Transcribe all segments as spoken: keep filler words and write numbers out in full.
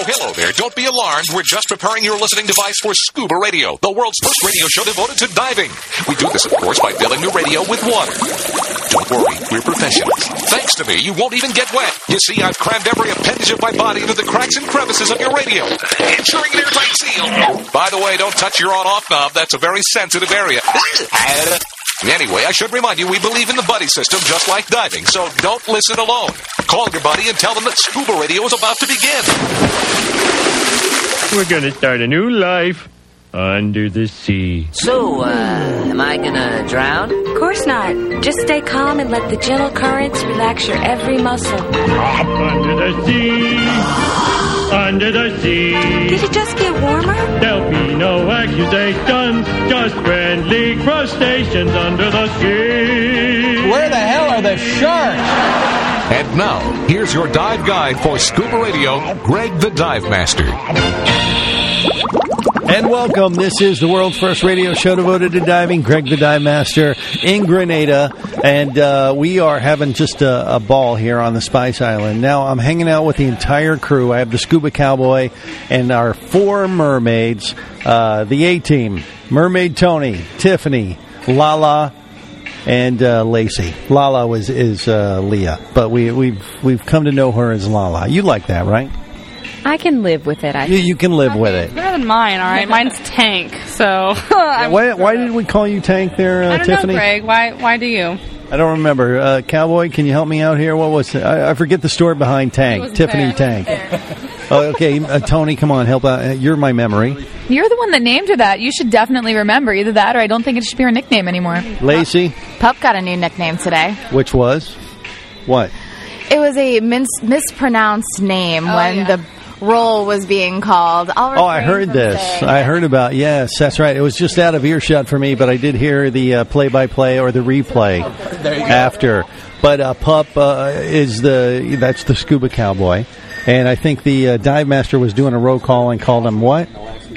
Hello there. Don't be alarmed. We're just preparing your listening device for Scuba Radio, the world's first radio show devoted to diving. We do this, of course, by filling your radio with water. Don't worry, we're professionals. Thanks to me, you won't even get wet. You see, I've crammed every appendage of my body into the cracks and crevices of your radio, ensuring an airtight seal. By the way, don't touch your on-off knob. That's a very sensitive area. Anyway, I should remind you, we believe in the buddy system just like diving, so don't listen alone. Call your buddy and tell them that Scuba Radio is about to begin. We're going to start a new life under the sea. So, uh, am I gonna drown? Of course not. Just stay calm and let the gentle currents relax your every muscle. Under the sea, under the sea. Did it just get warmer? There'll be no accusations, just friendly crustaceans under the sea. Where the hell are the sharks? And now, here's your dive guide for Scuba Radio, Greg the Dive Master. And welcome. This is the world's first radio show devoted to diving. Greg the Dive Master in Grenada. And uh, we are having just a, a ball here on the Spice Island. Now, I'm hanging out with the entire crew. I have the Scuba Cowboy and our four mermaids, uh, the A-Team. Mermaid Tony, Tiffany, Lala, and uh, Lacey. Lala was, is uh, Leah, but we, we've, we've come to know her as Lala. You like that, right? I can live with it. I you, you can live with it. Better than mine, all right? Mine's Tank, so... why, why did we call you Tank there, uh, I don't Tiffany? know, Greg. Why, why do you? I don't remember. Uh, Cowboy, can you help me out here? What was it? I, I forget the story behind Tank. Tiffany there. Tank. Oh, okay. Uh, Tony, come on, help out. You're my memory. You're the one that named her that. You should definitely remember either that or I don't think it should be her nickname anymore. Lacey? Pup got a new nickname today. Which was? What? It was a mis- mispronounced name oh, when yeah. the role was being called. I'll oh, I heard this. saying. I heard about, yes, that's right. It was just out of earshot for me, but I did hear the uh, play-by-play or the replay after. But uh, Pup uh, is the, that's the Scuba Cowboy. And I think the uh, Dive Master was doing a roll call and called him what?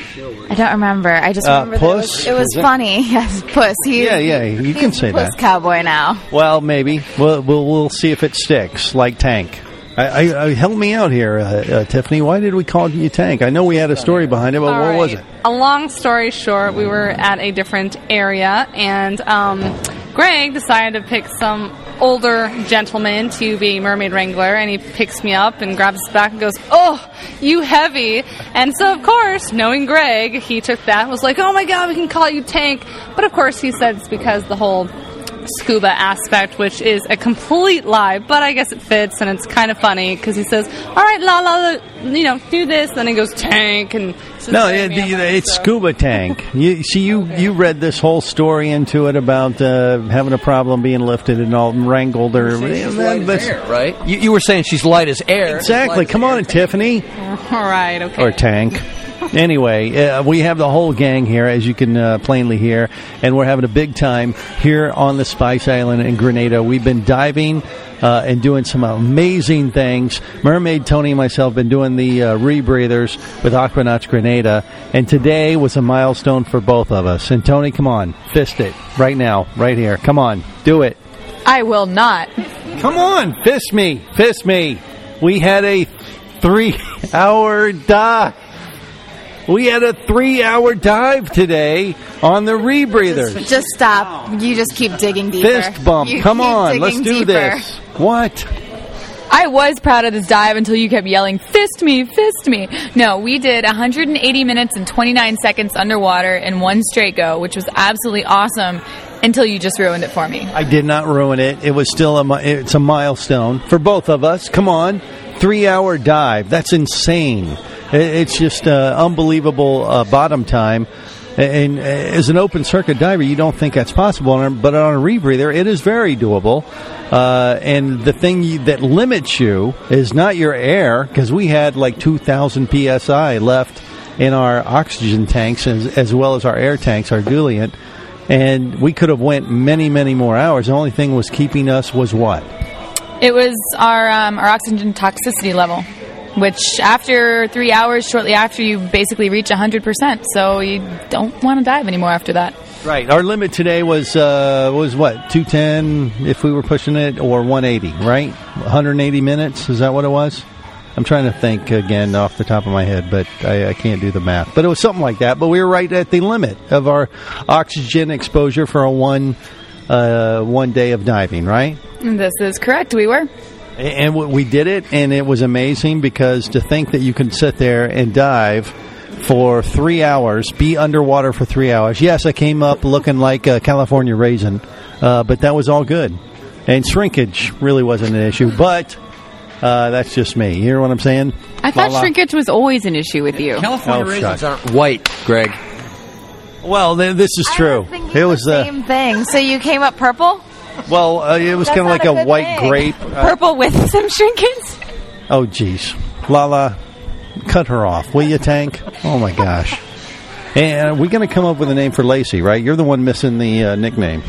I don't remember. I just Uh, remember Puss? that it was, it was funny. Yes, Puss. He, Yeah, yeah, you can he's say Puss that. Cowboy now. Well, maybe. We'll, we'll, we'll see if it sticks, like Tank. I, I, I help me out here, uh, uh, Tiffany. Why did we call you Tank? I know we had a story behind it, but All what right. was it? A long story short, we were at a different area, and um, Greg decided to pick some older gentleman to be mermaid wrangler, and he picks me up and grabs his back and goes, "Oh, you heavy." And so, of course, knowing Greg, he took that and was like, "Oh my God, we can call you Tank." But of course, he said it's because the whole scuba aspect, which is a complete lie, but I guess it fits, and it's kind of funny because he says, "All right, la la, you know, do this," then he goes Tank, and no, it, it, it's so. Scuba Tank. You see, you you read this whole story into it about uh, having a problem being lifted and all wrangled, or She's light as air, right? You, you were saying she's light as air. exactly. Come on, Tiffany, All right, okay. or Tank. Anyway, uh, we have the whole gang here, as you can uh, plainly hear, and we're having a big time here on the Spice Island in Grenada. We've been diving uh, and doing some amazing things. Mermaid Tony and myself have been doing the uh, rebreathers with Aquanauts Grenada, and today was a milestone for both of us. And Tony, come on, fist it right now, right here. Come on, do it. I will not. Come on, fist me, fist me. We had a three-hour dive. We had a three-hour dive today on the rebreathers. Just, just stop. You just keep digging deeper. Fist bump. You Come keep on, let's digging do deeper. this. What? I was proud of this dive until you kept yelling, "Fist me, fist me." No, we did one hundred eighty minutes and twenty-nine seconds underwater in one straight go, which was absolutely awesome until you just ruined it for me. I did not ruin it. It was still a, mi- it's a milestone for both of us. Come on. Three-hour dive. That's insane. It's just uh, unbelievable uh, bottom time. And as an open circuit diver, you don't think that's possible. But on a rebreather, it is very doable. Uh, and the thing you, that limits you is not your air, because we had like two thousand P S I left in our oxygen tanks, as, as well as our air tanks, our Duliant. And we could have went many, many more hours. The only thing was keeping us was what? It was our um, our oxygen toxicity level, which after three hours, shortly after, you basically reach one hundred percent. So you don't want to dive anymore after that. Right. Our limit today was, uh, was what, two ten if we were pushing it, or one eighty, right? one hundred eighty minutes, is that what it was? I'm trying to think again off the top of my head, but I, I can't do the math. But it was something like that. But we were right at the limit of our oxygen exposure for a one uh, one day of diving, right? This is correct. We were. And we did it, and it was amazing because to think that you can sit there and dive for three hours, be underwater for three hours. Yes, I came up looking like a California raisin, uh, but that was all good. And shrinkage really wasn't an issue, but uh, that's just me. You hear what I'm saying? I thought La-la. shrinkage was always an issue with you. California Oh, raisins shut. aren't white, Greg. Well, th- this is true. It was the uh, same thing. So you came up purple? well, uh, it was That's kind of like not a a good white thing. grape. Uh, Purple with some shrinkage? oh, jeez, Lala, cut her off, will you, Tank? Oh my gosh. And we're going to come up with a name for Lacey, right? You're the one missing the uh, nickname.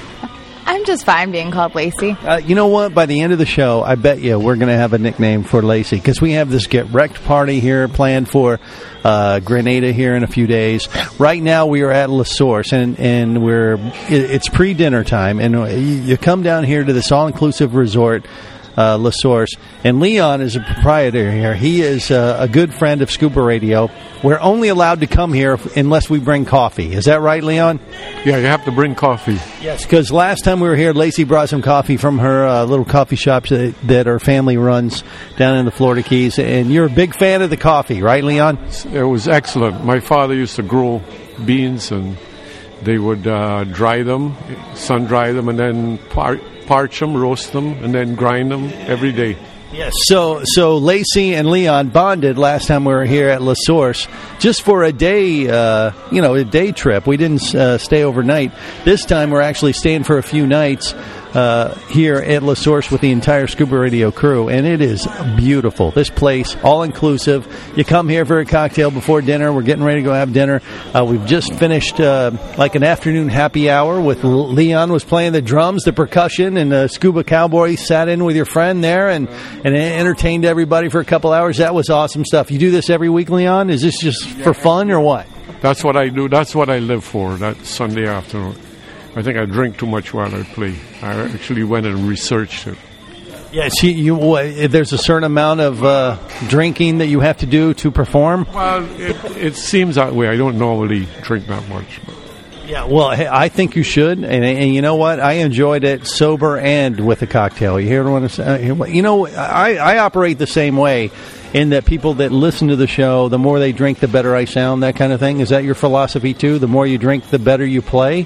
I'm just fine being called Lacey. Uh, you know what? By the end of the show, I bet you we're going to have a nickname for Lacey because we have this Get Wrecked party here planned for uh, Grenada here in a few days. Right now, we are at La Source, and, and we're it, it's pre-dinner time, and you, you come down here to this all-inclusive resort, uh, La Source, and Leon is a proprietor here. He is uh, a good friend of Scuba Radio. We're only allowed to come here unless we bring coffee. Is that right, Leon? Yeah, you have to bring coffee. Yes, because last time we were here, Lacey brought some coffee from her uh, little coffee shop that, that her family runs down in the Florida Keys. And you're a big fan of the coffee, right, Leon? It was excellent. My father used to grow beans, and they would uh, dry them, sun dry them, and then par- parch them, roast them, and then grind them every day. Yes. So, so Lacey and Leon bonded last time we were here at La Source just for a day, uh, you know, a day trip. We didn't uh, stay overnight. This time we're actually staying for a few nights uh, here at La Source with the entire Scuba Radio crew, and it is beautiful. This place, all-inclusive. You come here for a cocktail before dinner. We're getting ready to go have dinner. Uh, we've just finished uh, like an afternoon happy hour with Leon was playing the drums, the percussion, and the Scuba Cowboy sat in with your friend there and, and entertained everybody for a couple hours. That was awesome stuff. You do this every week, Leon? Is this just for fun or what? That's what I do. That's what I live for, that Sunday afternoon. I think I drink too much while I play. I actually went and researched it. Yes, you, you, what, there's a certain amount of uh, drinking that you have to do to perform? Well, it, it seems that way. I don't normally drink that much. But. Yeah, well, hey, I think you should. And, and you know what? I enjoyed it sober and with a cocktail. You hear what I'm saying? You know, I, I operate the same way in that people that listen to the show, the more they drink, the better I sound, that kind of thing. Is that your philosophy, too? The more you drink, the better you play?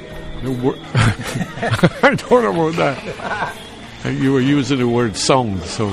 I don't know about that. You were using the word sound, so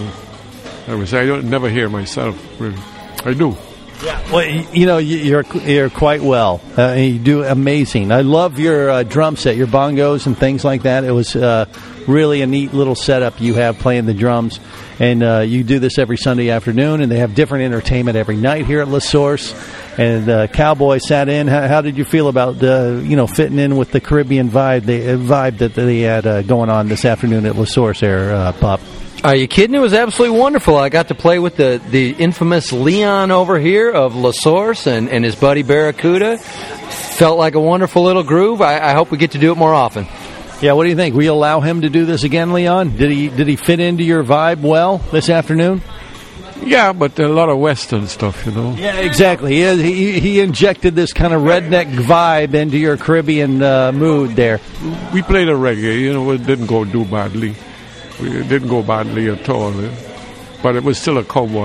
I was. I don't never hear myself. Really. I do. Yeah. Well, you know, you're you're quite well. Uh, you do amazing. I love your uh, drum set, your bongos and things like that. It was uh, really a neat little setup you have playing the drums, and uh, you do this every Sunday afternoon. And they have different entertainment every night here at La Source. And uh, Cowboy sat in. How, how did you feel about uh, you know fitting in with the Caribbean vibe, the uh, vibe that they had uh, going on this afternoon at La Source, there, uh, Pup? Are you kidding? It was absolutely wonderful. I got to play with the, the infamous Leon over here of La Source and, and his buddy Barracuda. Felt like a wonderful little groove. I, I hope we get to do it more often. Yeah, what do you think? We allow him to do this again, Leon? Did he did he fit into your vibe well this afternoon? Yeah, but a lot of Western stuff, you know. Yeah, exactly. He he, he injected this kind of redneck vibe into your Caribbean uh, mood there. We played a reggae, you know. It didn't go too badly. It didn't go badly at all. But it was still a cowboy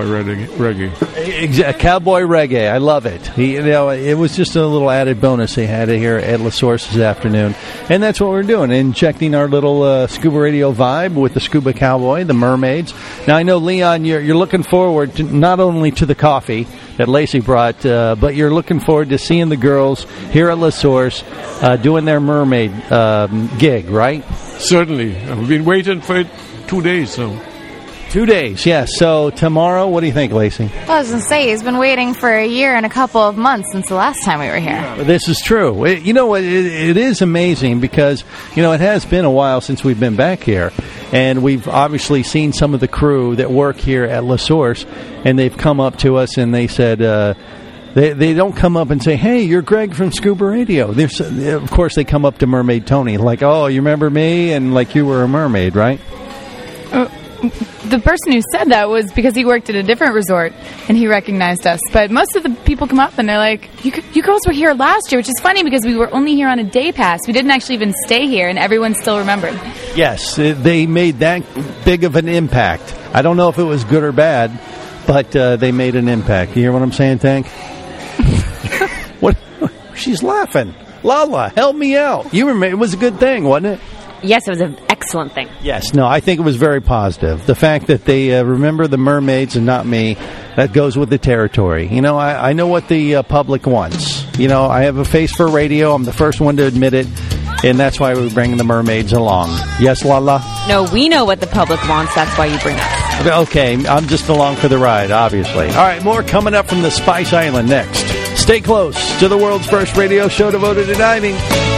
reggae. Exactly, cowboy reggae. I love it. He, you know, it was just a little added bonus they had here at La Source this afternoon, and that's what we're doing, injecting our little uh, Scuba Radio vibe with the Scuba Cowboy, the mermaids. Now I know, Leon, you're you're looking forward to not only to the coffee that Lacey brought, uh, but you're looking forward to seeing the girls here at La Source uh, doing their mermaid um, gig, right? Certainly. I've been waiting for it two days now. Two days, yes. So tomorrow, what do you think, Lacey? Well, I was going to say, he's been waiting for a year and a couple of months since the last time we were here. This is true. It, you know, it, it is amazing because, you know, it has been a while since we've been back here. And we've obviously seen some of the crew that work here at La Source, and they've come up to us and they said, uh, They they don't come up and say, hey, you're Greg from Scuba Radio. There's, of course, they come up to Mermaid Tony, like, oh, you remember me? And like you were a mermaid, right? Uh, the person who said that was because he worked at a different resort and he recognized us. But most of the people come up and they're like, you, you girls were here last year, which is funny because we were only here on a day pass. We didn't actually even stay here, and everyone still remembered. Yes, they made that big of an impact. I don't know if it was good or bad, but uh, they made an impact. You hear what I'm saying, Tank? What? She's laughing. Lala, help me out. You remember, it was a good thing, wasn't it? Yes, it was an excellent thing. Yes, no, I think it was very positive. The fact that they uh, remember the mermaids and not me, that goes with the territory. You know, I, I know what the uh, public wants. You know, I have a face for radio. I'm the first one to admit it, and that's why we bring the mermaids along. Yes, Lala? No, we know what the public wants. That's why you bring us. Okay, I'm just along for the ride, obviously. All right, more coming up from the Spice Island next. Stay close to the world's first radio show devoted to diving.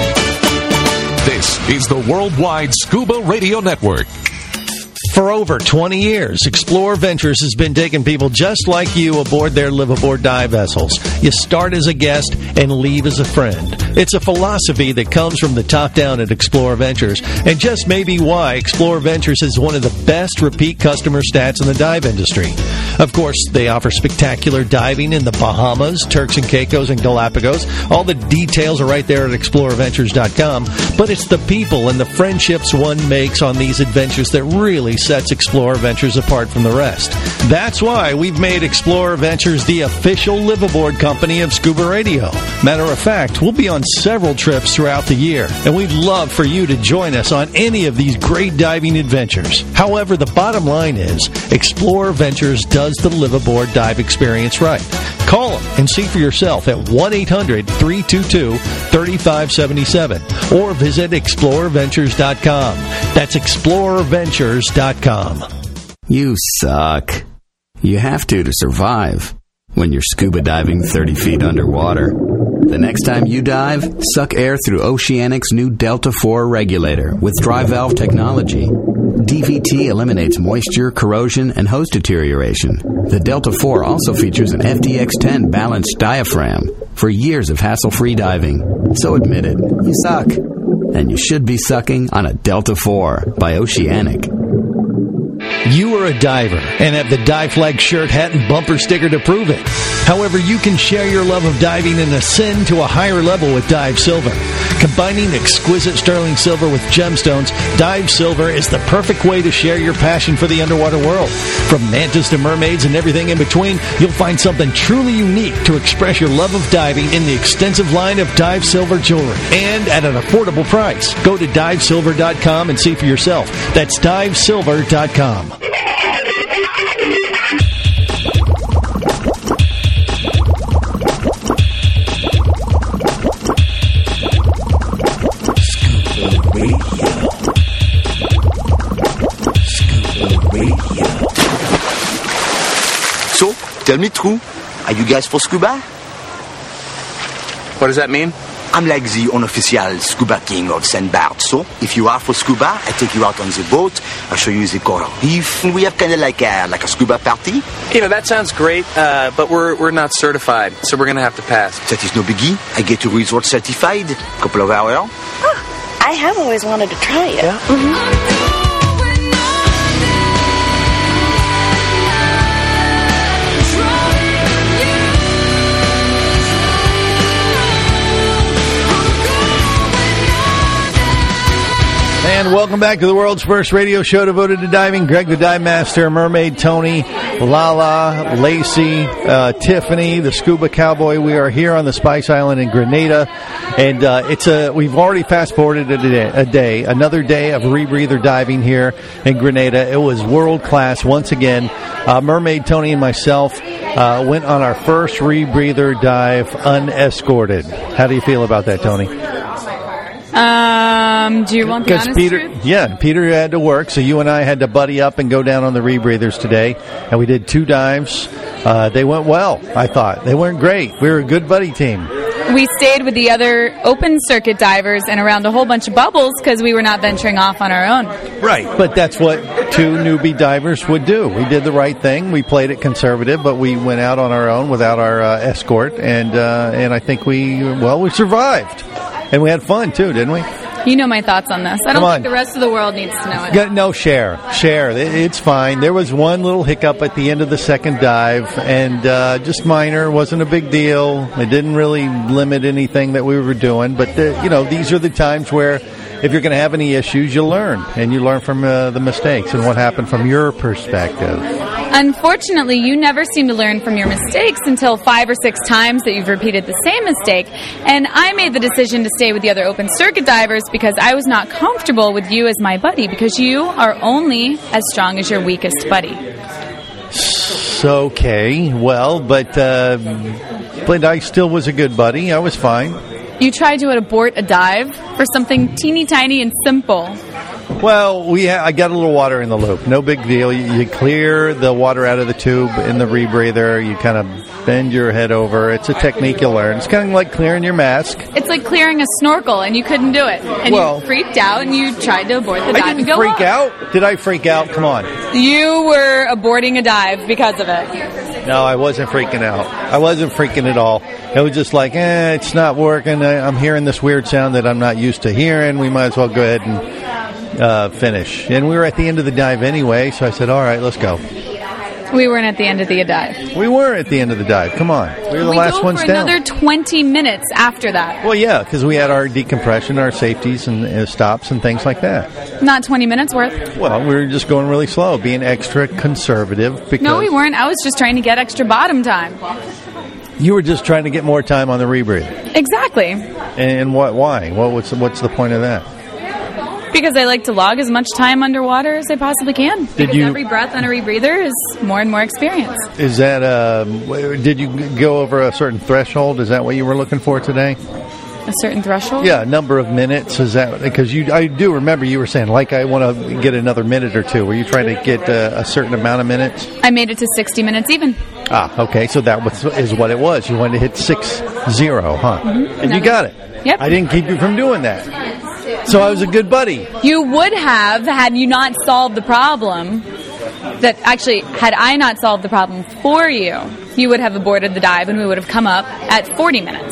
This is the Worldwide Scuba Radio Network. For over twenty years, Explore Ventures has been taking people just like you aboard their live-aboard dive vessels. You start as a guest and leave as a friend. It's a philosophy that comes from the top down at Explore Ventures, and just may be why Explore Ventures is one of the best repeat customer stats in the dive industry. Of course, they offer spectacular diving in the Bahamas, Turks and Caicos, and Galapagos. All the details are right there at explorer ventures dot com, but it's the people and the friendships one makes on these adventures that really sets Explorer Ventures apart from the rest. That's why we've made Explorer Ventures the official live-aboard company of Scuba Radio. Matter of fact, we'll be on several trips throughout the year, and we'd love for you to join us on any of these great diving adventures. However, the bottom line is, Explorer Ventures does the live-aboard dive experience right. Call them and see for yourself at one eight hundred three two two three five seven seven or visit explorer ventures dot com. That's explorer ventures dot com. You suck. You have to to survive when you're scuba diving thirty feet underwater. The next time you dive, suck air through Oceanic's new Delta four regulator with dry valve technology. D V T eliminates moisture, corrosion, and hose deterioration. The Delta four also features an F D X ten balanced diaphragm for years of hassle-free diving. So admit it, you suck. And you should be sucking on a Delta four by Oceanic. You are a diver and have the Dive Flag shirt, hat, and bumper sticker to prove it. However, you can share your love of diving and ascend to a higher level with Dive Silver. Combining exquisite sterling silver with gemstones, Dive Silver is the perfect way to share your passion for the underwater world. From mantas to mermaids and everything in between, you'll find something truly unique to express your love of diving in the extensive line of Dive Silver jewelry, and at an affordable price. Go to dive silver dot com and see for yourself. That's dive silver dot com. So, tell me true, are you guys for scuba? What does that mean? I'm like the unofficial scuba king of Saint Bart. So, if you are for scuba, I take you out on the boat, I'll show you the coral reef, and we have kind of like a, like a scuba party. You know, that sounds great, uh, but we're we're not certified, so we're going to have to pass. That is no biggie. I get to resort certified. Couple of hours. Oh, I have always wanted to try it. Yeah? Mm-hmm. And welcome back to the world's first radio show devoted to diving. Greg the Dive Master, Mermaid Tony, Lala, Lacey, uh, Tiffany, the Scuba Cowboy. We are here on the Spice Island in Grenada, and uh, it's a we've already fast forwarded a day, a day, another day of rebreather diving here in Grenada. It was world class once again. Uh, Mermaid Tony and myself uh, went on our first rebreather dive unescorted. How do you feel about that, Tony? Um, do you want the honest Peter, truth? Yeah, Peter had to work, so you and I had to buddy up and go down on the rebreathers today, and we did two dives. Uh, they went well, I thought. They weren't great. We were a good buddy team. We stayed with the other open circuit divers and around a whole bunch of bubbles because we were not venturing off on our own. Right, but that's what two newbie divers would do. We did the right thing. We played it conservative, but we went out on our own without our uh, escort, and uh, and I think we, well, we survived. And we had fun, too, didn't we? You know my thoughts on this. I don't Come on. think the rest of the world needs to know it. Go- No, share. Share. It- It's fine. There was one little hiccup at the end of the second dive, and uh, just minor. Wasn't a big deal. It didn't really limit anything that we were doing. But, the, you know, these are the times where if you're going to have any issues, you learn. And you learn from uh, the mistakes and what happened from your perspective. Unfortunately, you never seem to learn from your mistakes until five or six times that you've repeated the same mistake. And I made the decision to stay with the other open circuit divers because I was not comfortable with you as my buddy, because you are only as strong as your weakest buddy. So, okay. Well, but, uh, but I still was a good buddy. I was fine. You tried to abort a dive for something teeny tiny and simple. Well, we ha- I got a little water in the loop. No big deal. You, you clear the water out of the tube in the rebreather. You kind of bend your head over. It's a technique you learn. It's kind of like clearing your mask. It's like clearing a snorkel, and you couldn't do it. And Well- you freaked out, and you tried to abort the dive I and didn't go freak up. out. Did I freak out? Come on. You were aborting a dive because of it. No, I wasn't freaking out. I wasn't freaking at all. It was just like, eh, it's not working. I, I'm hearing this weird sound that I'm not used to hearing. We might as well go ahead and uh, finish. And we were at the end of the dive anyway, so I said, all right, let's go. We weren't at the end of the dive. We were at the end of the dive. Come on. We were the we last go ones for down. another twenty minutes after that. Well, yeah, because we had our decompression, our safeties and uh, stops and things like that. Not twenty minutes worth. Well, we were just going really slow, being extra conservative because No, we weren't. I was just trying to get extra bottom time. you were just trying to get more time on the rebreather. Exactly. And what? Why? What? What's what's the point of that? Because I like to log as much time underwater as I possibly can. Because you- every breath on a rebreather is more and more experience. Is that? Um, w- did you g- go over a certain threshold? Is that what you were looking for today? A certain threshold? Yeah, number of minutes. Is that because you? I do remember you were saying like I want to get another minute or two. Were you trying to get uh, a certain amount of minutes? I made it to sixty minutes even. Ah, okay. So that was is what it was. You wanted to hit six zero, huh? Mhm. And you got it. Yep. I didn't keep you from doing that. So I was a good buddy. You would have had you not solved the problem. That actually, had I not solved the problem for you, you would have aborted the dive and we would have come up at forty minutes.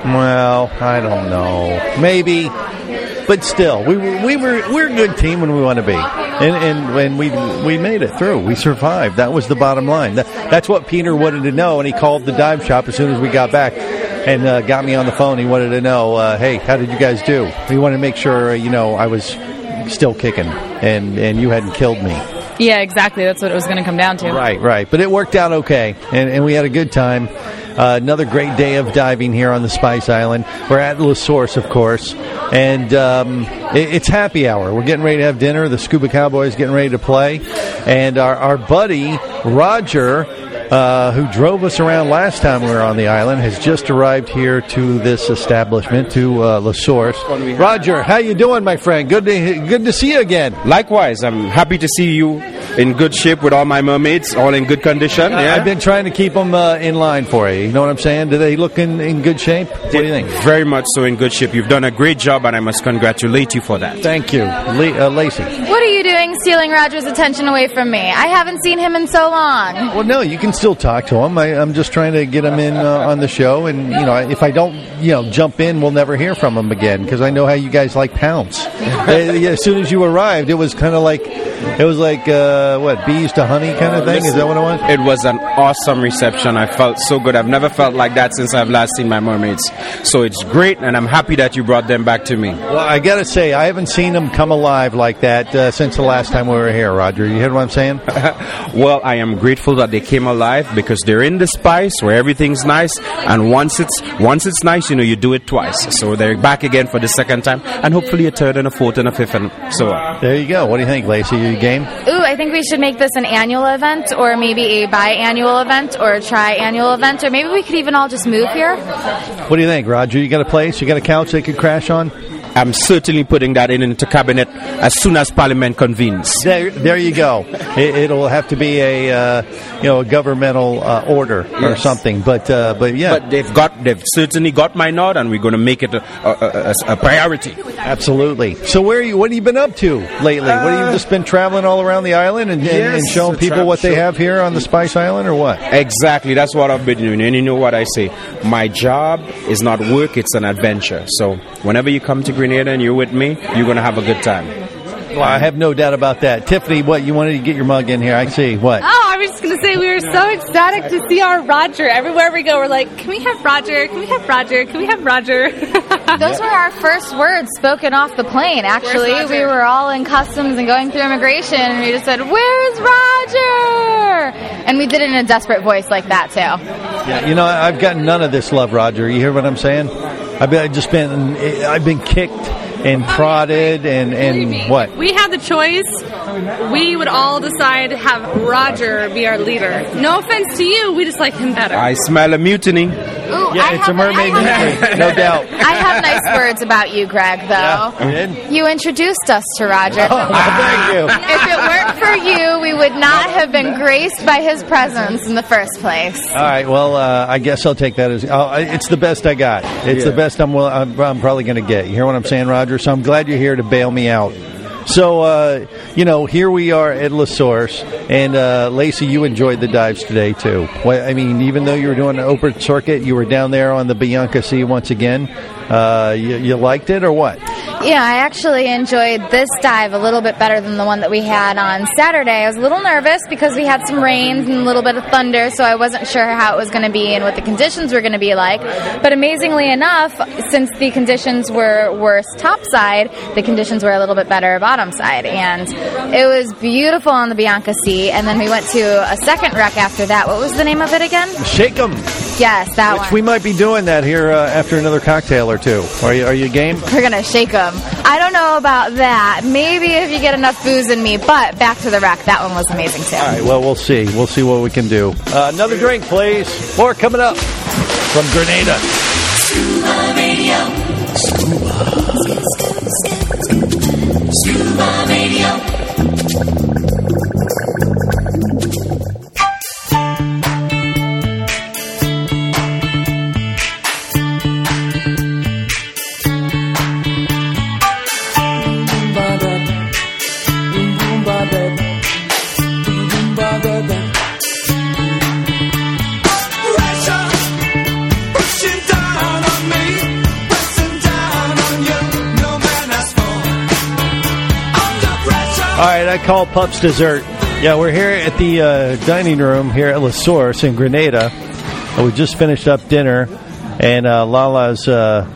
Well, I don't know. Maybe, but still, we were we were we're a good team when we want to be, and and when we we made it through, we survived. That was the bottom line. That, that's what Peter wanted to know, and he called the dive shop as soon as we got back, and uh, got me on the phone. He wanted to know, uh, hey, how did you guys do? He wanted to make sure, uh, you know, I was still kicking, and and you hadn't killed me. Yeah, exactly. That's what it was going to come down to. Right, right. But it worked out okay, and, and we had a good time. Uh, another great day of diving here on the Spice Island. We're at La Source, of course, and um, it, it's happy hour. We're getting ready to have dinner. The Scuba Cowboys getting ready to play, and our, our buddy Roger, uh, who drove us around last time we were on the island, has just arrived here to this establishment, to uh, La Source. Roger, how you doing, my friend? Good to good to see you again. Likewise, I'm happy to see you in good shape with all my mermaids, all in good condition. I- Yeah? I've been trying to keep them uh, in line for you. You know what I'm saying? Do they look in, in good shape? What do you think? Very much so in good shape. You've done a great job, and I must congratulate you for that. Thank you, Le- uh, Lacey. What are you doing stealing Roger's attention away from me? I haven't seen him in so long. Well, no, you can still talk to him. I, I'm just trying to get him in uh, on the show, and you know, if I don't, you know, jump in, we'll never hear from him again because I know how you guys like pounce. Uh, yeah, as soon as you arrived, it was kind of like it was like uh, what bees to honey kind of thing. Is that what it was? It was an awesome reception. I felt so good. I've never felt like that since I've last seen my mermaids. So it's great, and I'm happy that you brought them back to me. Well, I got to say, I haven't seen them come alive like that uh, since the last time we were here, Roger. You hear what I'm saying? Well, I am grateful that they came alive because they're in the Spice where everything's nice, and once it's once it's nice, you know, you do it twice. So they're back again for the second time, and hopefully a third and a fourth and a fifth and so on. There you go. What do you think, Lacey? You game? Ooh, I think we should make this an annual event, or maybe a biannual event, or a tri-annual event, or maybe we could even all just move here. What do you think, Roger? You got a place? You got a couch they could crash on? I'm certainly putting that in into cabinet as soon as Parliament convenes. There, there you go. It, it'll have to be a, uh, you know, a governmental uh, order or Yes. something. But, uh, but yeah, But they've got, they've certainly got my nod, and we're going to make it a, a, a, a priority. absolutely. So, where are you? What have you been up to lately? what have you just been traveling all around the island and, and, and Yes, showing a people tra- what they show- have here on the Spice Island, or what? Exactly, that's what I've been doing. And you know what I say? My job is not work; it's an adventure. So whenever you come to Green Grenada and you're with me, you're going to have a good time. Well, I have no doubt about that. Tiffany, what, you wanted to get your mug in here. I see. What? Oh, I was just going to say we were so ecstatic to see our Roger. Everywhere we go, we're like, can we have Roger? Can we have Roger? Can we have Roger? Those were our first words spoken off the plane, actually. We were all in customs and going through immigration, and we just said, where's Roger? And we did it in a desperate voice like that, too. Yeah, you know, I've gotten none of this love, Roger. You hear what I'm saying? I've been, I've just been, I've been kicked and prodded and, and what? If we had the choice, we would all decide to have Roger be our leader. No offense to you, we just like him better. I smell a mutiny. Ooh, yeah, I it's a mermaid mutiny, no doubt. I have nice words about you, Greg, though. Yeah, you did? You introduced us to Roger. Oh, thank you. If it weren't for you, we would not have been graced by his presence in the first place. All right, well, uh, I guess I'll take that as oh, it's the best I got. It's Yeah. the best I'm, will, I'm, I'm probably going to get. You hear what I'm saying, Roger? So I'm glad you're here to bail me out. So, uh, you know, here we are at La Source, and uh, Lacey, you enjoyed the dives today, too. Well, I mean, even though you were doing an open circuit, you were down there on the Bianca Sea once again. Uh, you, you liked it, or what? Yeah, I actually enjoyed this dive a little bit better than the one that we had on Saturday. I was a little nervous because we had some rains and a little bit of thunder, so I wasn't sure how it was going to be and what the conditions were going to be like. But amazingly enough, since the conditions were worse topside, the conditions were a little bit better bottom side. And it was beautiful on the Bianca Sea. And then we went to a second wreck after that. What was the name of it again? Shake 'em. Yes, that Which one. we might be doing that here uh, after another cocktail or two. Are you, are you game? We're going to shake them. I don't know about that. Maybe if you get enough booze in me, but back to the wreck. That one was amazing, too. All right, well, we'll see. We'll see what we can do. Uh, another drink, please. More coming up from Grenada. Scuba Radio. Scuba. Scuba Radio. All right, I call Pup's Dessert. Yeah, we're here at the uh, dining room here at La Source in Grenada. Uh, we just finished up dinner, and uh, Lala's uh,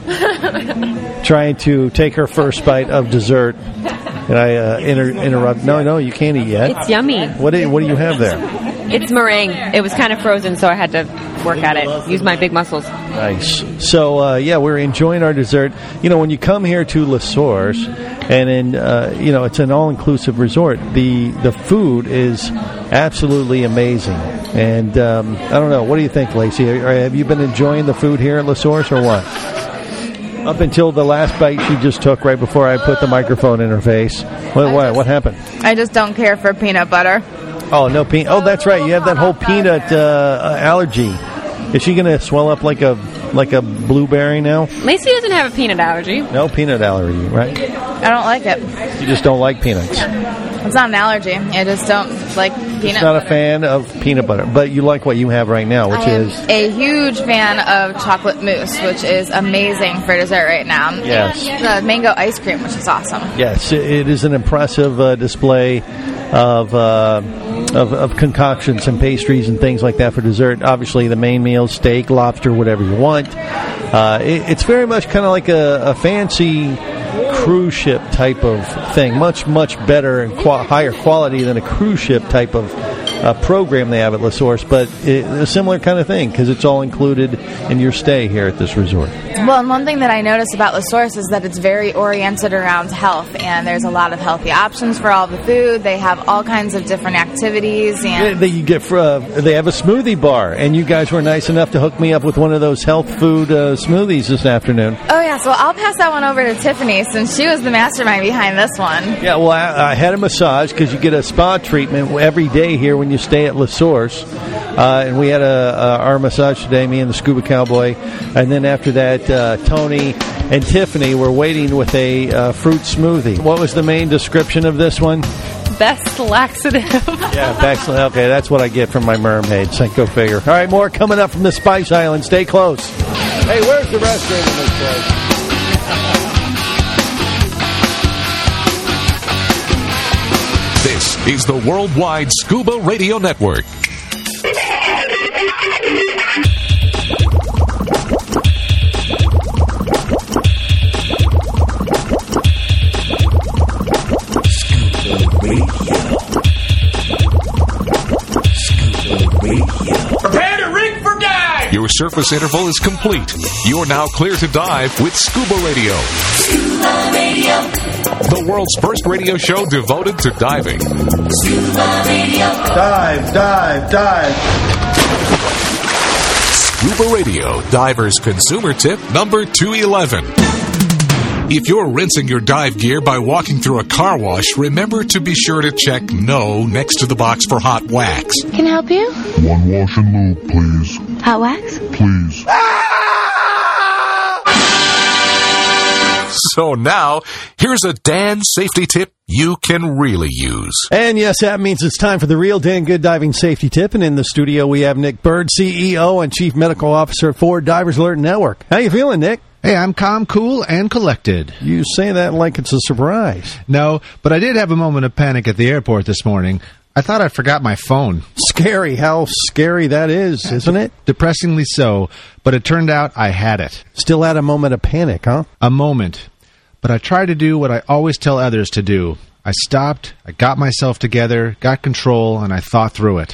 trying to take her first bite of dessert. And I uh, inter- interrupt. No, no, you can't eat yet. It's yummy. What do, what do you have there? It's meringue. It was kind of frozen, so I had to work at it. Use my big muscles. Nice. So, uh, yeah, we're enjoying our dessert. You know, when you come here to La Source, and in, uh, you know, it's an all-inclusive resort, the the food is absolutely amazing. And um, I don't know, what do you think, Lacey? Are, have you been enjoying the food here at La Source, or what? Up until the last bite she just took right before I put the microphone in her face. What, what, what happened? I just don't care for peanut butter. Oh, no peanut. Oh, that's right. You have that whole peanut uh, allergy. Is she going to swell up like a like a blueberry now? Lacey doesn't have a peanut allergy. No peanut allergy, right? I don't like it. You just don't like peanuts. It's not an allergy. I just don't like peanut She's not butter. a fan of peanut butter, but you like what you have right now, which I am is a huge fan of chocolate mousse, which is amazing for dessert right now. Yes. And the mango ice cream, which is awesome. yes, it- it is an impressive uh, display of, uh, of of concoctions and pastries and things like that for dessert. Obviously, the main meal: steak, lobster, whatever you want. Uh, it, it's very much kind of like a, a fancy cruise ship type of thing. Much, much better and qua- higher quality than a cruise ship type of uh, program they have at La Source, but it, a similar kind of thing because it's all included in your stay here at this resort. Well, and one thing that I noticed about La Source is that it's very oriented around health, and there's a lot of healthy options for all the food. They have all kinds of different activities, Yeah, and they you get for, uh, they have a smoothie bar, and you guys were nice enough to hook me up with one of those health food uh, smoothies this afternoon. oh yeah, so I'll pass that one over to Tiffany since she was the mastermind behind this one. Yeah, well, I, I had a massage because you get a spa treatment every day here when you stay at La Source. Uh, and we had a, a, our massage today, me and the Scuba Cowboy. And then after that, uh, Tony and Tiffany were waiting with a uh, fruit smoothie. What was the main description of this one? Best laxative. Yeah, excellent. Okay, that's what I get from my mermaids. Go figure. All right, more coming up from the Spice Island. Stay close. Hey, where's the restroom in this place? is the Worldwide Scuba Radio Network. Prepare to rig for dive! Your surface interval is complete. You're now clear to dive with Scuba Radio. Scuba Radio. The world's first radio show devoted to diving. Scuba Radio. Dive, dive, dive. Scuba Radio, diver's consumer tip number two eleven. If you're rinsing your dive gear by walking through a car wash, remember to be sure to check No next to the box for hot wax. Can I help you? One wash and lube, please. Hot wax? Please. So now, here's a Dan safety tip you can really use. And yes, that means it's time for the real Dan Good Diving Safety Tip. And in the studio, we have Nick Bird, C E O and Chief Medical Officer at Ford Divers Alert Network. How you feeling, Nick? Hey, I'm calm, cool, and collected. You say that like it's a surprise. No, but I did have a moment of panic at the airport this morning. I thought I forgot my phone. Scary how scary that is, isn't it? Depressingly so, but it turned out I had it. Still had a moment of panic, huh? A moment. But I tried to do what I always tell others to do. I stopped, I got myself together, got control, and I thought through it.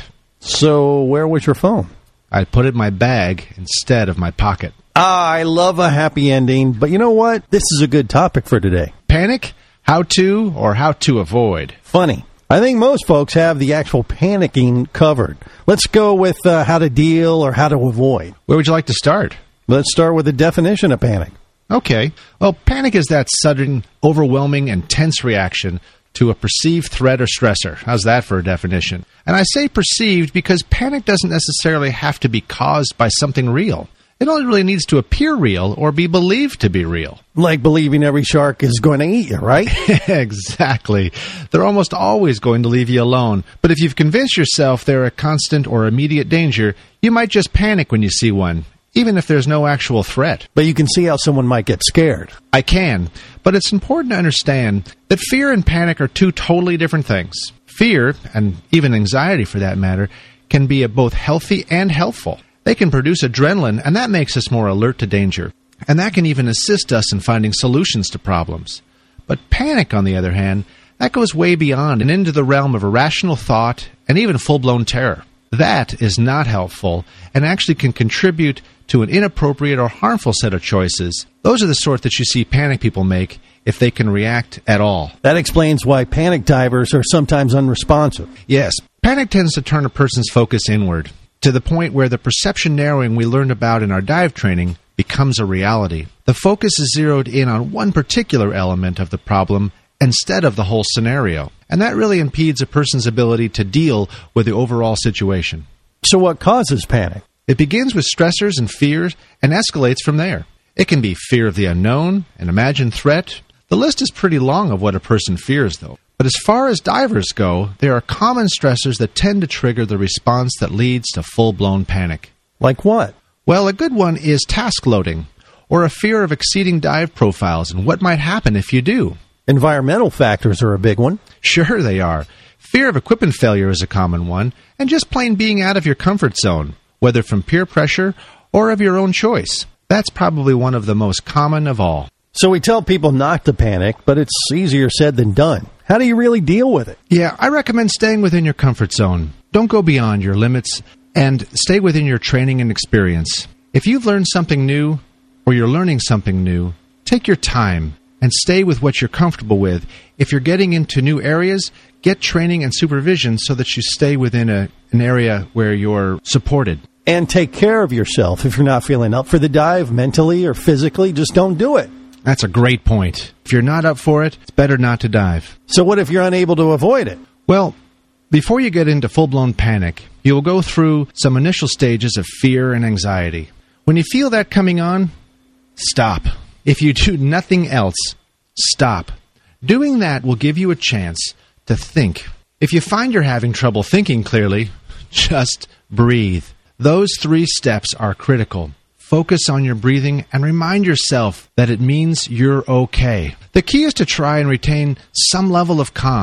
So where was your phone? I put it in my bag instead of my pocket. Ah, I love a happy ending, but you know what? This is a good topic for today. Panic? How to or how to avoid? Funny. I think most folks have the actual panicking covered. Let's go with uh, how to deal or how to avoid. Where would you like to start? Let's start with the definition of panic. Okay. Well, panic is that sudden, overwhelming, and tense reaction to a perceived threat or stressor. How's that for a definition? And I say perceived because panic doesn't necessarily have to be caused by something real. It only really needs to appear real or be believed to be real. Like believing every shark is going to eat you, right? Exactly. They're almost always going to leave you alone. But if you've convinced yourself they're a constant or immediate danger, you might just panic when you see one, even if there's no actual threat. But you can see how someone might get scared. I can. But it's important to understand that fear and panic are two totally different things. Fear, and even anxiety for that matter, can be both healthy and helpful. They can produce adrenaline, and that makes us more alert to danger. And that can even assist us in finding solutions to problems. But panic, on the other hand, that goes way beyond and into the realm of irrational thought and even full-blown terror. That is not helpful and actually can contribute to an inappropriate or harmful set of choices. Those are the sort that you see panic people make if they can react at all. That explains why panic divers are sometimes unresponsive. Yes, panic tends to turn a person's focus inward, to the point where the perception narrowing we learned about in our dive training becomes a reality. The focus is zeroed in on one particular element of the problem instead of the whole scenario. And that really impedes a person's ability to deal with the overall situation. So what causes panic? It begins with stressors and fears and escalates from there. It can be fear of the unknown, an imagined threat. The list is pretty long of what a person fears, though. But as far as divers go, there are common stressors that tend to trigger the response that leads to full-blown panic. Like what? Well, a good one is task loading, or a fear of exceeding dive profiles and what might happen if you do. Environmental factors are a big one. Sure they are. Fear of equipment failure is a common one, and just plain being out of your comfort zone, whether from peer pressure or of your own choice. That's probably one of the most common of all. So we tell people not to panic, but it's easier said than done. How do you really deal with it? Yeah, I recommend staying within your comfort zone. Don't go beyond your limits, and stay within your training and experience. If you've learned something new, or you're learning something new, take your time and stay with what you're comfortable with. If you're getting into new areas, get training and supervision so that you stay within a, an area where you're supported. And take care of yourself. If you're not feeling up for the dive mentally or physically, just don't do it. That's a great point. If you're not up for it, it's better not to dive. So what if you're unable to avoid it? Well, before you get into full-blown panic, you will go through some initial stages of fear and anxiety. When you feel that coming on, stop. If you do nothing else, stop. Doing that will give you a chance to think. If you find you're having trouble thinking clearly, just breathe. Those three steps are critical. Focus on your breathing and remind yourself that it means you're okay. The key is to try and retain some level of calm.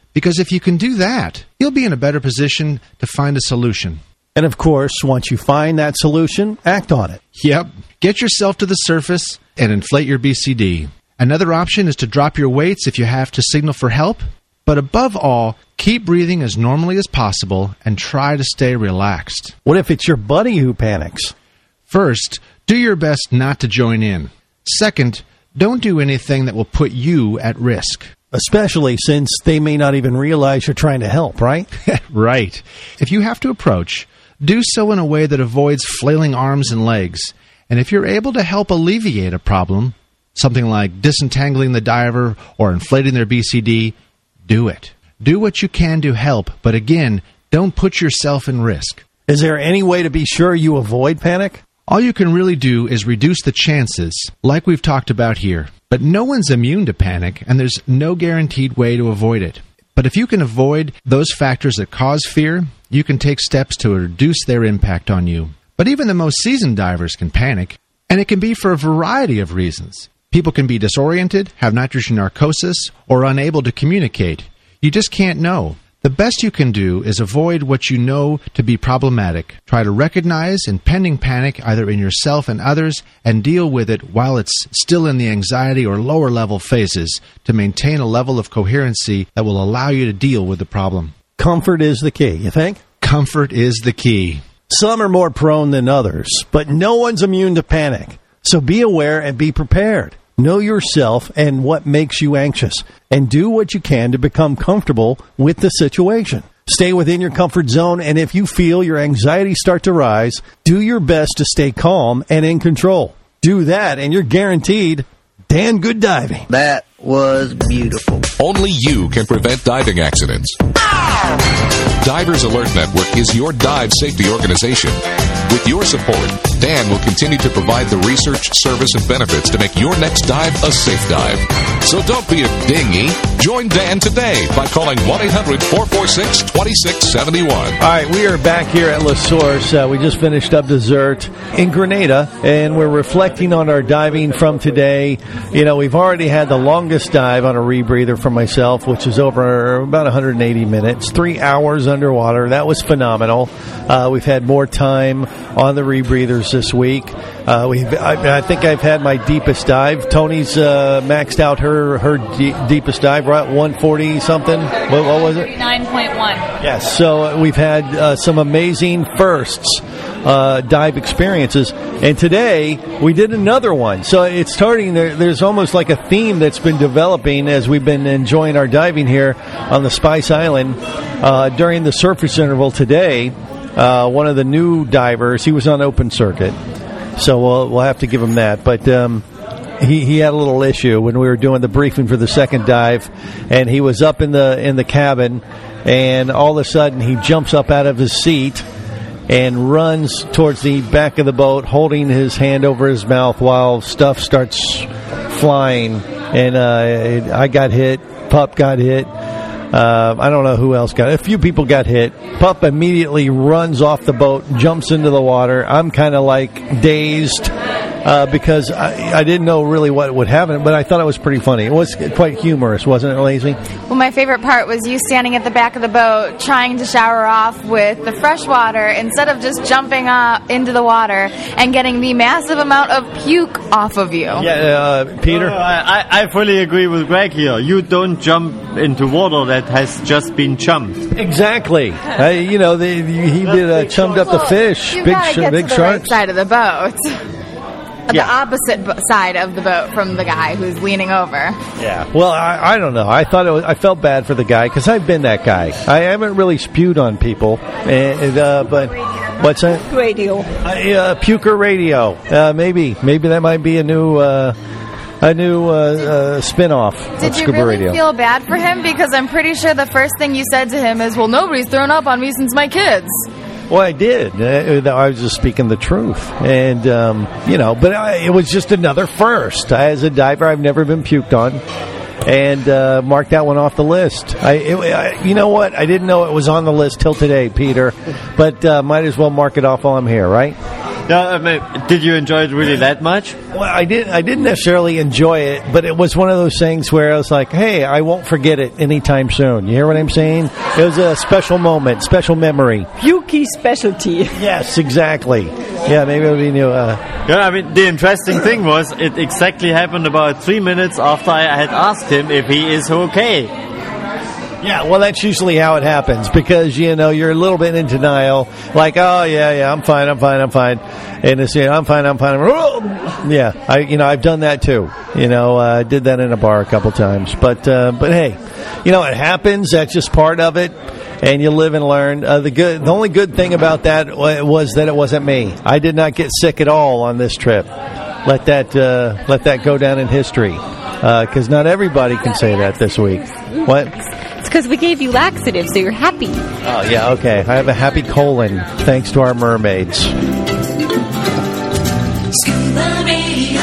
Because if you can do that, you'll be in a better position to find a solution. And of course, once you find that solution, act on it. Yep. Get yourself to the surface and inflate your B C D. Another option is to drop your weights if you have to signal for help. But above all, keep breathing as normally as possible and try to stay relaxed. What if it's your buddy who panics? First, do your best not to join in. Second, don't do anything that will put you at risk. Especially since they may not even realize you're trying to help, right? Right. If you have to approach, do so in a way that avoids flailing arms and legs. And if you're able to help alleviate a problem, something like disentangling the diver or inflating their B C D, do it. Do what you can to help, but again, don't put yourself in risk. Is there any way to be sure you avoid panic? All you can really do is reduce the chances, like we've talked about here. But no one's immune to panic, and there's no guaranteed way to avoid it. But if you can avoid those factors that cause fear, you can take steps to reduce their impact on you. But even the most seasoned divers can panic, and it can be for a variety of reasons. People can be disoriented, have nitrogen narcosis, or unable to communicate. You just can't know. The best you can do is avoid what you know to be problematic. Try to recognize impending panic either in yourself and others and deal with it while it's still in the anxiety or lower level phases to maintain a level of coherency that will allow you to deal with the problem. Comfort is the key, you think? Comfort is the key. Some are more prone than others, but no one's immune to panic. So be aware and be prepared. Know yourself and what makes you anxious, and do what you can to become comfortable with the situation. Stay within your comfort zone, and if you feel your anxiety start to rise, do your best to stay calm and in control. Do that, and you're guaranteed damn good diving. That was beautiful. Only you can prevent diving accidents. Divers Alert Network is your dive safety organization. With your support, Dan will continue to provide the research, service, and benefits to make your next dive a safe dive. So don't be a dingy. Join Dan today by calling one eight hundred four four six two six seven one. All right, we are back here at La Source. Uh, we just finished up dessert in Grenada, and we're reflecting on our diving from today. You know, we've already had the longest dive on a rebreather for myself, which is over about one hundred eighty minutes, three hours underwater. That was phenomenal. Uh, we've had more time on the rebreathers this week. Uh, we've, I, I think I've had my deepest dive. Tony's uh, maxed out her her de- deepest dive, right? one forty something. What, what was it? nine point one. Yes. So uh, we've had uh, some amazing firsts, uh, dive experiences, and today we did another one. So it's starting. There, there's almost like a theme that's been developing as we've been enjoying our diving here on the Spice Island. Uh, during the surface interval today, uh, one of the new divers, he was on open circuit, so we'll, we'll have to give him that. But um, he, he had a little issue when we were doing the briefing for the second dive, and he was up in the in the cabin, and all of a sudden he jumps up out of his seat and runs towards the back of the boat, holding his hand over his mouth while stuff starts flying. And uh, I got hit, Pup got hit. Uh, I don't know who else got it. A few people got hit. Pup immediately runs off the boat, jumps into the water. I'm kind of like dazed uh, because I, I didn't know really what would happen, but I thought it was pretty funny. It was quite humorous, wasn't it, Lazy? Well, my favorite part was you standing at the back of the boat trying to shower off with the fresh water instead of just jumping up into the water and getting the massive amount of puke off of you. Yeah, uh, Peter? Uh, I, I fully agree with Greg here. You don't jump into water that has just been chummed. Exactly. Uh, you know, they, he did uh, chummed up the fish. You big gotta sh- get big to the sharks. right side of the boat. Yeah. The opposite bo- side of the boat from the guy who's leaning over. Yeah. Well, I, I don't know. I thought it was, I felt bad for the guy because I've been that guy. I haven't really spewed on people, and uh, but what's that? Radio. Uh, uh, Puker radio. Uh, maybe, maybe that might be a new. Uh, A new uh, uh, spin-off Did of you Scuba really Radio. feel bad for him? Because I'm pretty sure the first thing you said to him is, well, nobody's thrown up on me since my kids. Well, I did. Uh, I was just speaking the truth. And, um, you know, but I, it was just another first. As a diver, I've never been puked on. And uh, mark that one off the list. I, it, I, you know what? I didn't know it was on the list till today, Peter. But uh, might as well mark it off while I'm here, right? Yeah, I mean, did you enjoy it really that much? Well, I didn't. I didn't necessarily enjoy it, but it was one of those things where I was like, "Hey, I won't forget it anytime soon." You hear what I'm saying? It was a special moment, special memory. Yuki specialty. Yes, exactly. Yeah, maybe it'll be new. Uh, Yeah, I mean, the interesting thing was it exactly happened about three minutes after I had asked him if he is okay. Yeah, well, that's usually how it happens because, you know, you're a little bit in denial. Like, oh, yeah, yeah, I'm fine, I'm fine, I'm fine. And it's, you know, I'm fine, I'm fine. I'm, yeah, I, you know, I've done that too. You know, I uh, did that in a bar a couple times. But, uh, but hey, you know, it happens. That's just part of it. And you live and learn. Uh, the good, the only good thing about that was that it wasn't me. I did not get sick at all on this trip. Let that, uh, let that go down in history. Because uh, not everybody can say that this week. What? It's because we gave you laxatives, so you're happy. Oh, yeah, okay. I have a happy colon, thanks to our mermaids. Scuba Radio.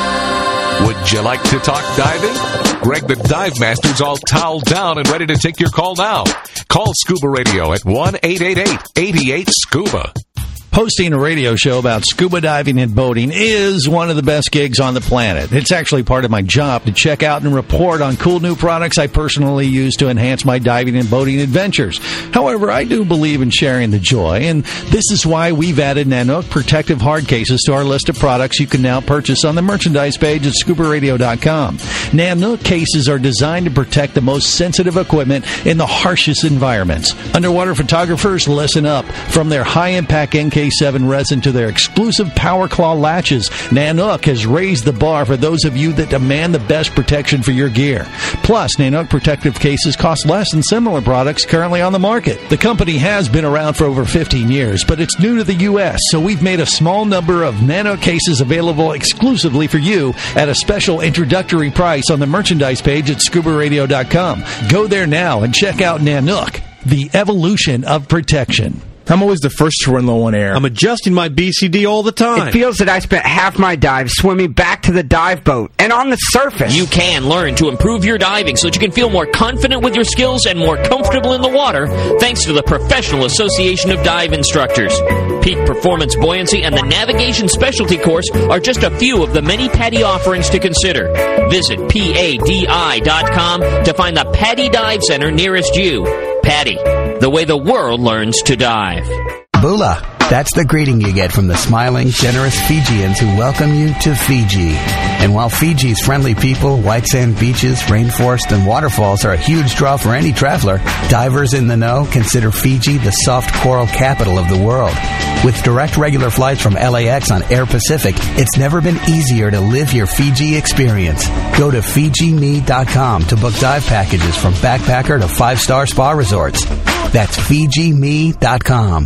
Would you like to talk diving? Greg the Dive Master's all toweled down and ready to take your call now. Call Scuba Radio at one eight eight eight, eight eight, SCUBA. Hosting a radio show about scuba diving and boating is one of the best gigs on the planet. It's actually part of my job to check out and report on cool new products I personally use to enhance my diving and boating adventures. However, I do believe in sharing the joy, and this is why we've added Nanook protective hard cases to our list of products you can now purchase on the merchandise page at scuba radio dot com. Nanook cases are designed to protect the most sensitive equipment in the harshest environments. Underwater photographers, listen up. From their high-impact N K seven resin to their exclusive Power Claw latches, Nanook has raised the bar for those of you that demand the best protection for your gear. Plus, Nanook protective cases cost less than similar products currently on the market. The company has been around for over fifteen years, but it's new to the U S, so we've made a small number of Nanook cases available exclusively for you at a special introductory price on the merchandise page at scuba radio dot com. Go there now and check out Nanook, the evolution of protection. I'm always the first to run low on air. I'm adjusting my B C D all the time. It feels that I spent half my dive swimming back to the dive boat and on the surface. You can learn to improve your diving so that you can feel more confident with your skills and more comfortable in the water thanks to the Professional Association of Dive Instructors. Peak Performance Buoyancy and the Navigation Specialty Course are just a few of the many PADI offerings to consider. Visit P A D I dot com to find the PADI Dive Center nearest you. PADI, the way the world learns to dive. Bula. That's the greeting you get from the smiling, generous Fijians who welcome you to Fiji. And while Fiji's friendly people, white sand beaches, rainforest, and waterfalls are a huge draw for any traveler, divers in the know consider Fiji the soft coral capital of the world. With direct regular flights from L A X on Air Pacific, it's never been easier to live your Fiji experience. Go to Fiji Me dot com to book dive packages from backpacker to five-star spa resorts. That's Fiji Me dot com.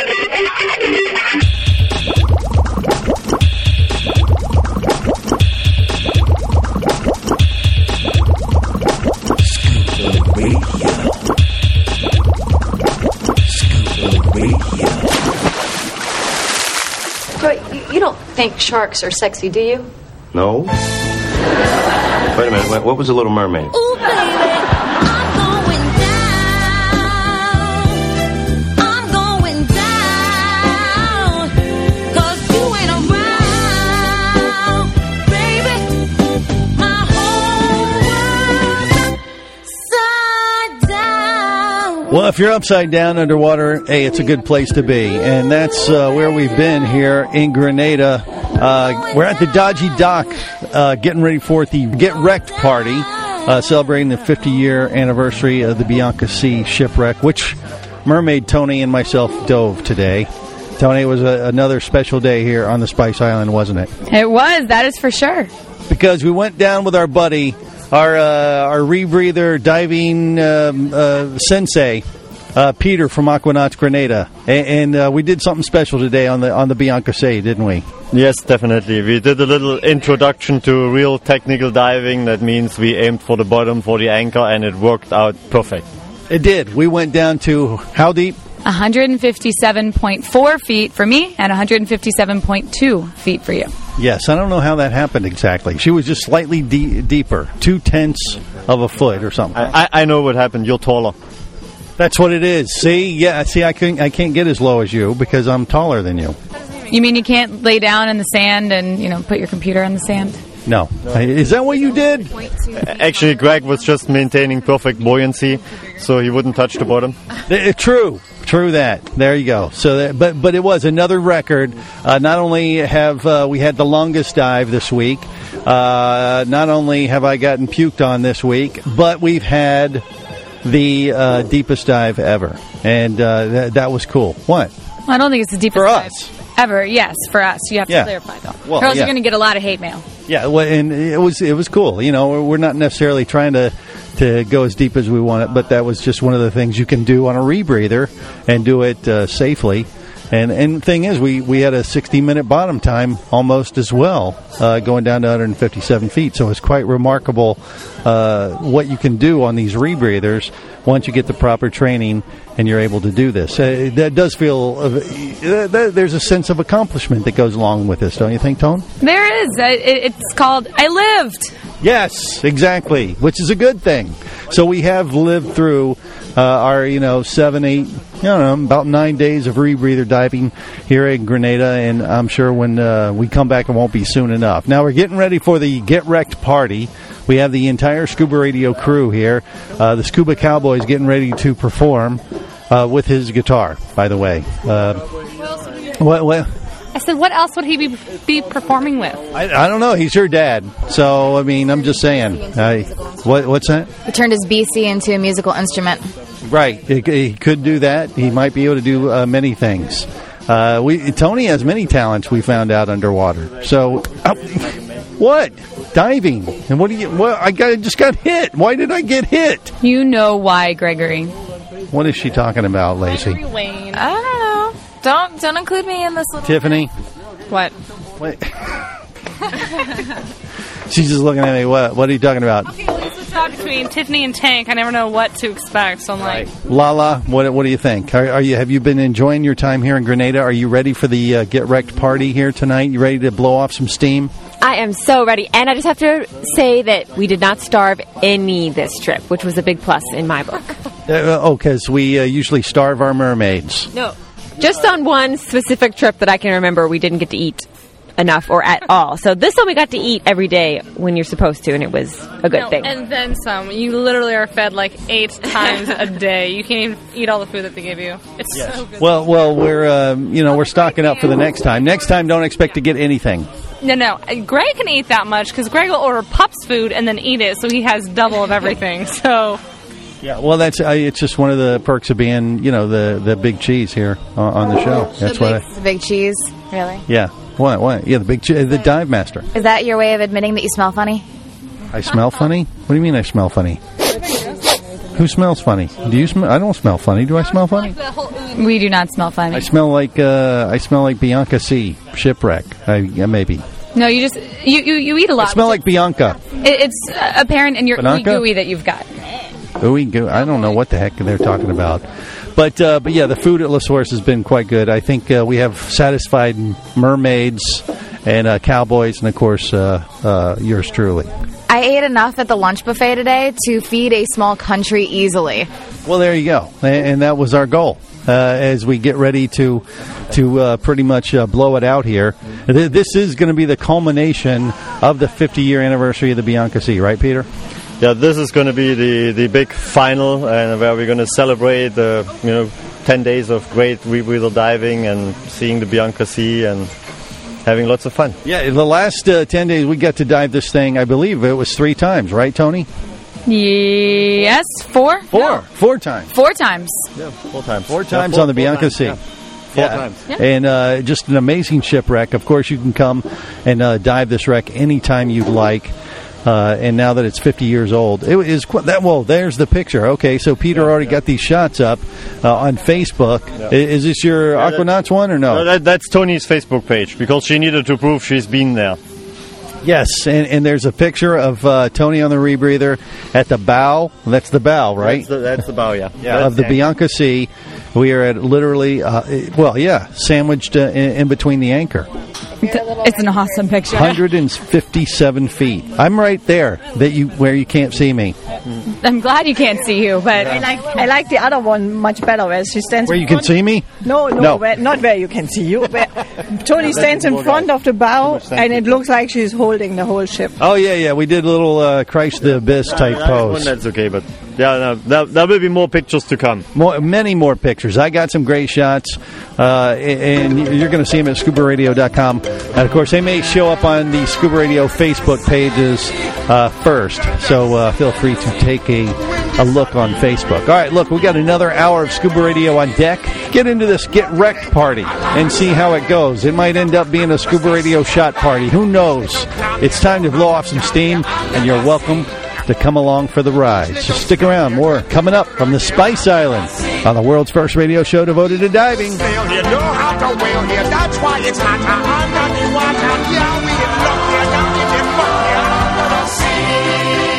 You don't think sharks are sexy, do you? No. Wait a minute. What was a Little Mermaid? Ooh, baby, I'm going down. I'm going down. 'Cause you ain't around, baby. My whole world's upside down. Well, if you're upside down underwater, hey, it's a good place to be. And that's uh, where we've been here in Grenada. Uh, we're at the Dodgy Dock uh, getting ready for the Get Wrecked party, uh, celebrating the fifty-year anniversary of the Bianca C shipwreck, which Mermaid Tony and myself dove today. Tony, it was a, another special day here on the Spice Island, wasn't it? It was, that is for sure. Because we went down with our buddy, our uh, our rebreather diving um, uh, sensei, uh, Peter from Aquanauts Grenada, and, and uh, we did something special today on the on the Bianca C, didn't we? Yes, definitely. We did a little introduction to real technical diving. That means we aimed for the bottom, for the anchor, and it worked out perfect. It did. We went down to how deep? one hundred fifty-seven point four feet for me and one hundred fifty-seven point two feet for you. Yes, I don't know how that happened exactly. She was just slightly de- deeper, two-tenths of a foot or something. I, I know what happened. You're taller. That's what it is. See? Yeah, see, I, couldn't, I can't get as low as you because I'm taller than you. You mean you can't lay down in the sand and, you know, put your computer in the sand? No. Is that what you did? Actually, Greg was just maintaining perfect buoyancy, so he wouldn't touch the bottom. Uh, True. True that. There you go. So, that, but but it was another record. Uh, not only have uh, we had the longest dive this week, uh, not only have I gotten puked on this week, but we've had the uh, deepest dive ever, and uh, th- that was cool. What? Well, I don't think it's the deepest For dive us. ever. Yes, for us. You have to Yeah. clarify, though. Well, or else yeah. you're going to get a lot of hate mail. Yeah, well, and it was it was cool. You know, we're, we're not necessarily trying to to go as deep as we want it, but that was just one of the things you can do on a rebreather and do it uh, safely. And and the thing is, we, we had a sixty minute bottom time almost as well, uh, going down to one hundred fifty-seven feet. So it's quite remarkable uh, what you can do on these rebreathers once you get the proper training and you're able to do this. Uh, that does feel uh, th- there's a sense of accomplishment that goes along with this, don't you think, Tone? There is. I- it- It's called I Lived. Yes, exactly, which is a good thing. So we have lived through uh, our, you know, seven, eight, I don't know, about nine days of rebreather diving here in Grenada, and I'm sure when uh, we come back, it won't be soon enough. Now we're getting ready for the Get Wrecked party. We have the entire Scuba Radio crew here. Uh, the Scuba Cowboy's getting ready to perform uh, with his guitar, by the way. Uh, what, what? I said, what else would he be, be performing with? I, I don't know. He's your dad. So, I mean, I'm just saying. I, what, what's that? He turned his B C into a musical instrument. Right. He, he could do that. He might be able to do uh, many things. Uh, we Tony has many talents, we found out, underwater. So, uh, what? Diving. And what do you... Well, I got, just got hit. Why did I get hit? You know why, Gregory. What is she talking about, Lacey? Wayne. I don't know. Don't don't include me in this little... Tiffany? What? Wait. She's just looking at me. What? What are you talking about? Okay, well, it's a talk between Tiffany and Tank. I never know what to expect, so I'm like... Lala, what what do you think? Are, are you have you been enjoying your time here in Grenada? Are you ready for the uh, Get Wrecked party here tonight? You ready to blow off some steam? I am so ready. And I just have to say that we did not starve any this trip, which was a big plus in my book. Uh, oh, because we uh, usually starve our mermaids. No. Just on one specific trip that I can remember, we didn't get to eat enough or at all. So this one we got to eat every day when you're supposed to, and it was a good No, thing. and then some. You literally are fed like eight times a day. You can't even eat all the food that they give you. It's so good. Well, well, we're um, you know we're stocking up for the next time. Next time, don't expect to get anything. No, no. Greg can eat that much because Greg will order Pups food and then eat it, so he has double of everything. So... Yeah, well, that's uh, it's just one of the perks of being, you know, the, the big cheese here on, on the show. That's the, what big, I, the big cheese, really? yeah. What? What? Yeah, the big che- the dive master. Is that your way of admitting that you smell funny? I smell funny? What do you mean I smell funny? Who smells funny? Do you smell? I don't smell funny. Do I smell funny? We do not smell funny. I smell like uh, I smell like Bianca C. Shipwreck. I yeah, maybe. No, you just you, you, you eat a lot. I smell like Bianca. It, it's uh, apparent in your ooey Bananka? gooey that you've got. Ooey goo. I don't know what the heck they're talking about. But uh, but yeah, the food at La Source has been quite good. I think uh, we have satisfied mermaids and uh, cowboys, and of course uh, uh, yours truly. I ate enough at the lunch buffet today to feed a small country easily. Well, there you go, and, and that was our goal. Uh, as we get ready to to uh, pretty much uh, blow it out here. Th- this is going to be the culmination of the fifty-year anniversary of the Bianca Sea, right, Peter? Yeah, this is going to be the, the big final, and where we're going to celebrate the you know ten days of great rebreather diving and seeing the Bianca Sea and having lots of fun. Yeah, the last uh, ten days we got to dive this thing. I believe it was three times, right, Tony? Yes, four. Four, No. four times. Four times. Yeah, four times. Four Yeah, times four- on the four Bianca times, Sea. yeah. Four times. Yeah. And uh, just an amazing shipwreck. Of course, you can come and uh, dive this wreck anytime you'd like. Uh, and now that it's fifty years old, it is qu- that. Well, there's the picture. Okay, so Peter already got these shots up uh, on Facebook. Yeah. I- Is this your Yeah, that- Aquanauts one or no? No, that, that's Tony's Facebook page because she needed to prove she's been there. Yes, and, and there's a picture of uh, Tony on the rebreather at the bow. That's the bow, right? That's the, that's the bow, yeah. Yeah, of the Bianca Sea. We are at literally, uh, well, yeah, sandwiched uh, in, in between the anchor. It's an awesome picture. one hundred fifty-seven feet. I'm right there, that you where you can't see me. I'm glad you can't see you, but I like I like the other one much better where she stands. Where in you can front. see me? No, no, No. Where, not where you can see you. Where Tony stands in front of the bow, and it looks like she's holding the whole ship. Oh, yeah, yeah. We did a little uh, Christ the Abyss type One pose. that's okay, but yeah, no, there, there will be more pictures to come. More, many more pictures. I got some great shots, uh, and you're going to see them at scuba radio dot com. And, of course, they may show up on the Scuba Radio Facebook pages uh, first, so uh, feel free to take a, a look on Facebook. All right, look, we got another hour of Scuba Radio on deck. Get into this Get Wrecked party and see how it goes. It might end up being a Scuba Radio shot party. Who knows? It's time to blow off some steam, and you're welcome to come along for the ride. So stick around. More coming up from the Spice Island on the world's first radio show devoted to diving. You know how to whale here. That's why it's hotter under the water. Yeah, we get luckier down in the fucking under the sea.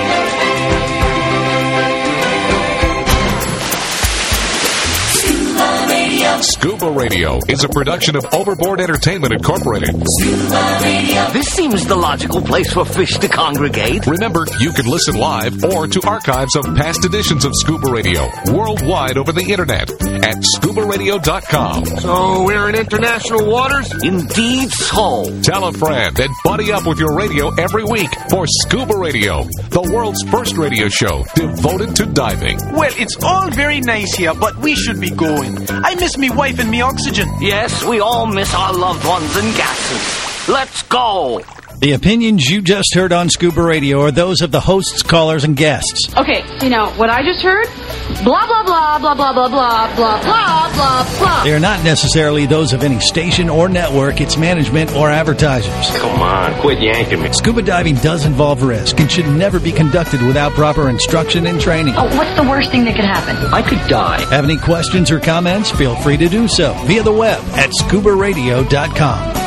Scuba Radio is a production of Overboard Entertainment Incorporated. This seems the logical place for fish to congregate. Remember, you can listen live or to archives of past editions of Scuba Radio worldwide over the internet at scuba radio dot com. So we're in international waters? Indeed so. Tell a friend and buddy up with your radio every week for Scuba Radio, the world's first radio show devoted to diving. Well, it's all very nice here, but we should be going. I miss me wife and me oxygen. Yes, we all miss our loved ones and gases. Let's go. The opinions you just heard on Scuba Radio are those of the hosts, callers, and guests. Okay, you know, what I just heard? Blah, blah, blah, blah, blah, blah, blah, blah, blah, blah, blah. They are not necessarily those of any station or network, its management, or advertisers. Come on, quit yanking me. Scuba diving does involve risk and should never be conducted without proper instruction and training. Oh, what's the worst thing that could happen? I could die. Have any questions or comments? Feel free to do so via the web at scuba radio dot com.